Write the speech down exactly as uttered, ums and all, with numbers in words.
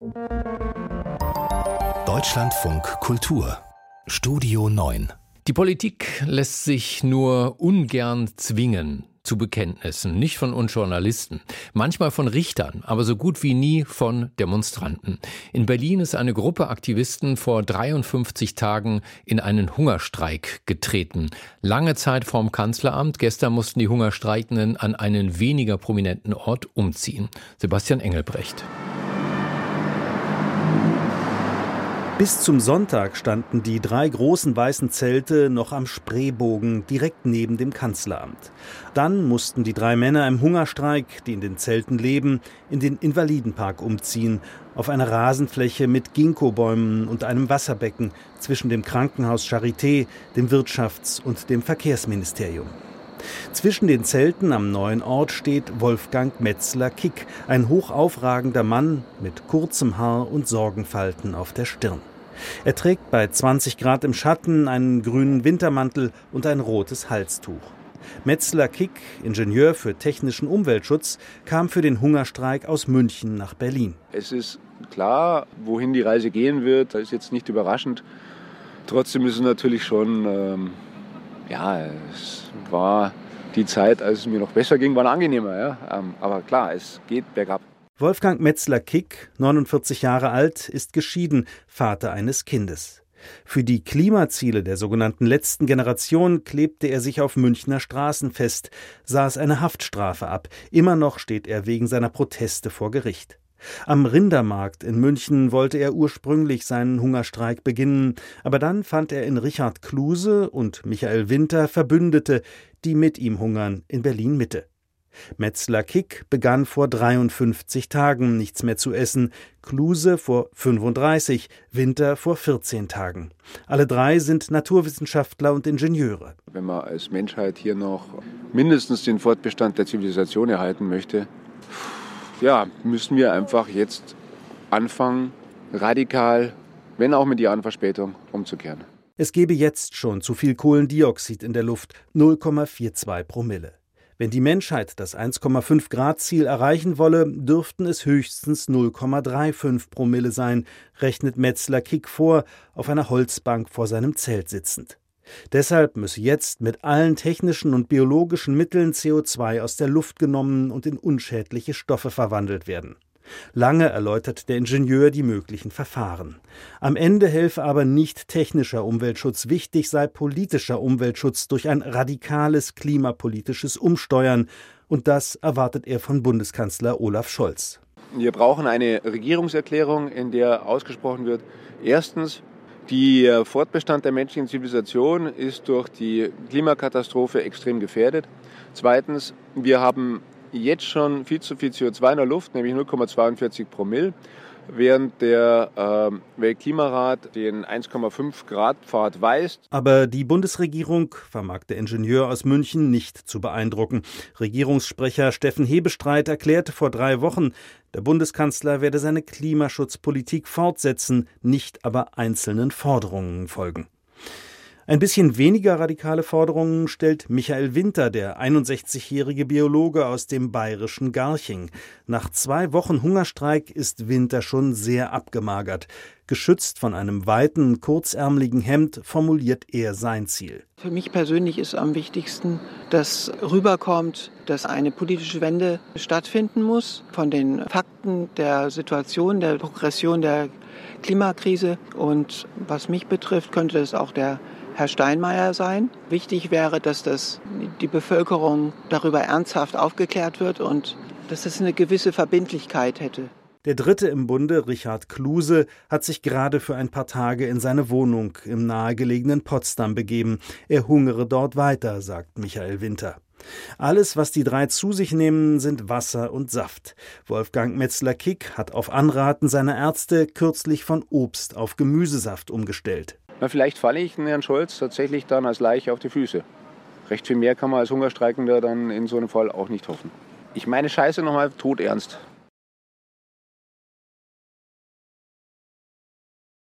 Deutschlandfunk Kultur Studio neun. Die Politik lässt sich nur ungern zwingen zu Bekenntnissen, nicht von uns Journalisten, manchmal von Richtern, aber so gut wie nie von Demonstranten. In Berlin ist eine Gruppe Aktivisten vor dreiundfünfzig Tagen in einen Hungerstreik getreten. Lange Zeit vorm Kanzleramt, gestern mussten die Hungerstreikenden an einen weniger prominenten Ort umziehen. Sebastian Engelbrecht. Bis zum Sonntag standen die drei großen weißen Zelte noch am Spreebogen direkt neben dem Kanzleramt. Dann mussten die drei Männer im Hungerstreik, die in den Zelten leben, in den Invalidenpark umziehen, auf einer Rasenfläche mit Ginkgobäumen und einem Wasserbecken zwischen dem Krankenhaus Charité, dem Wirtschafts- und dem Verkehrsministerium. Zwischen den Zelten am neuen Ort steht Wolfgang Metzler-Kick, ein hochaufragender Mann mit kurzem Haar und Sorgenfalten auf der Stirn. Er trägt bei zwanzig Grad im Schatten einen grünen Wintermantel und ein rotes Halstuch. Metzler-Kick, Ingenieur für technischen Umweltschutz, kam für den Hungerstreik aus München nach Berlin. Es ist klar, wohin die Reise gehen wird. Das ist jetzt nicht überraschend. Trotzdem ist es natürlich schon, ähm, ja, es war die Zeit, als es mir noch besser ging, war angenehmer. Ja? Ähm, aber klar, es geht bergab. Wolfgang Metzler-Kick, neunundvierzig Jahre alt, ist geschieden, Vater eines Kindes. Für die Klimaziele der sogenannten letzten Generation klebte er sich auf Münchner Straßen fest, saß eine Haftstrafe ab. Immer noch steht er wegen seiner Proteste vor Gericht. Am Rindermarkt in München wollte er ursprünglich seinen Hungerstreik beginnen, aber dann fand er in Richard Kluse und Michael Winter Verbündete, die mit ihm hungern in Berlin-Mitte. Metzler-Kick begann vor dreiundfünfzig Tagen nichts mehr zu essen, Kluse vor fünfunddreißig, Winter vor vierzehn Tagen. Alle drei sind Naturwissenschaftler und Ingenieure. Wenn man als Menschheit hier noch mindestens den Fortbestand der Zivilisation erhalten möchte, ja, müssen wir einfach jetzt anfangen, radikal, wenn auch mit Jahren Verspätung, umzukehren. Es gebe jetzt schon zu viel Kohlendioxid in der Luft, null Komma zweiundvierzig Promille. Wenn die Menschheit das eins Komma fünf Grad Ziel erreichen wolle, dürften es höchstens null Komma fünfunddreißig Promille sein, rechnet Metzler-Kick vor, auf einer Holzbank vor seinem Zelt sitzend. Deshalb müsse jetzt mit allen technischen und biologischen Mitteln C O zwei aus der Luft genommen und in unschädliche Stoffe verwandelt werden. Lange erläutert der Ingenieur die möglichen Verfahren. Am Ende helfe aber nicht technischer Umweltschutz, wichtig sei politischer Umweltschutz durch ein radikales klimapolitisches Umsteuern. Und das erwartet er von Bundeskanzler Olaf Scholz. Wir brauchen eine Regierungserklärung, in der ausgesprochen wird, erstens, der Fortbestand der menschlichen Zivilisation ist durch die Klimakatastrophe extrem gefährdet. Zweitens, wir haben jetzt schon viel zu viel C O zwei in der Luft, nämlich null Komma zweiundvierzig Promille, während der äh, Weltklimarat den eins Komma fünf Grad Pfad weist. Aber die Bundesregierung vermag der Ingenieur aus München nicht zu beeindrucken. Regierungssprecher Steffen Hebestreit erklärte vor drei Wochen, der Bundeskanzler werde seine Klimaschutzpolitik fortsetzen, nicht aber einzelnen Forderungen folgen. Ein bisschen weniger radikale Forderungen stellt Michael Winter, der einundsechzigjährige Biologe aus dem bayerischen Garching. Nach zwei Wochen Hungerstreik ist Winter schon sehr abgemagert. Geschützt von einem weiten, kurzärmeligen Hemd formuliert er sein Ziel. Für mich persönlich ist am wichtigsten, dass rüberkommt, dass eine politische Wende stattfinden muss von den Fakten der Situation, der Progression der Klimakrise. Und was mich betrifft, könnte es auch der Herr Steinmeier sein. Wichtig wäre, dass das die Bevölkerung darüber ernsthaft aufgeklärt wird und dass es eine gewisse Verbindlichkeit hätte. Der Dritte im Bunde, Richard Kluse, hat sich gerade für ein paar Tage in seine Wohnung im nahegelegenen Potsdam begeben. Er hungere dort weiter, sagt Michael Winter. Alles, was die drei zu sich nehmen, sind Wasser und Saft. Wolfgang Metzler-Kick hat auf Anraten seiner Ärzte kürzlich von Obst auf Gemüsesaft umgestellt. Na, vielleicht falle ich Herrn Scholz tatsächlich dann als Leiche auf die Füße. Recht viel mehr kann man als Hungerstreikender dann in so einem Fall auch nicht hoffen. Ich meine Scheiße nochmal todernst.